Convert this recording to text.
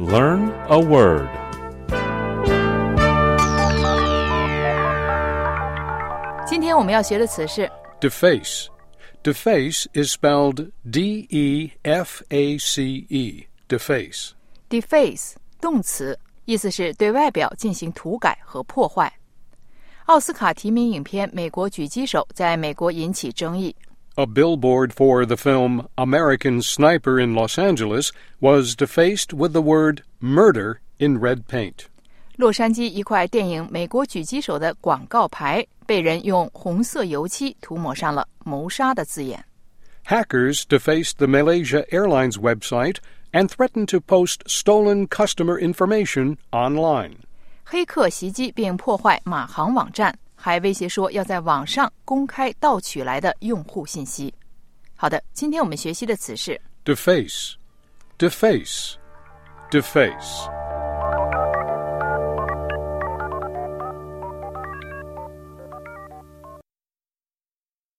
Learn a word. 今天我们要学的词是 Deface. Deface is spelled D-E-F-A-C-E. Deface. deface 动词，意思是对外表进行涂改和破坏。奥斯卡提名影片《美国狙击手》在美国引起争议。 A billboard for the film American Sniper in Los Angeles was defaced with the word murder in red paint. 洛杉矶一块电影《美国狙击手》的广告牌被人用红色油漆涂抹上了谋杀的字眼。 Hackers defaced the Malaysia Airlines website and threatened to post stolen customer information online. 黑客袭击并破坏马航网站，还威胁说要在网上公开盗取来的用户信息。好的，今天我们学习的词是 Deface. Deface. Deface.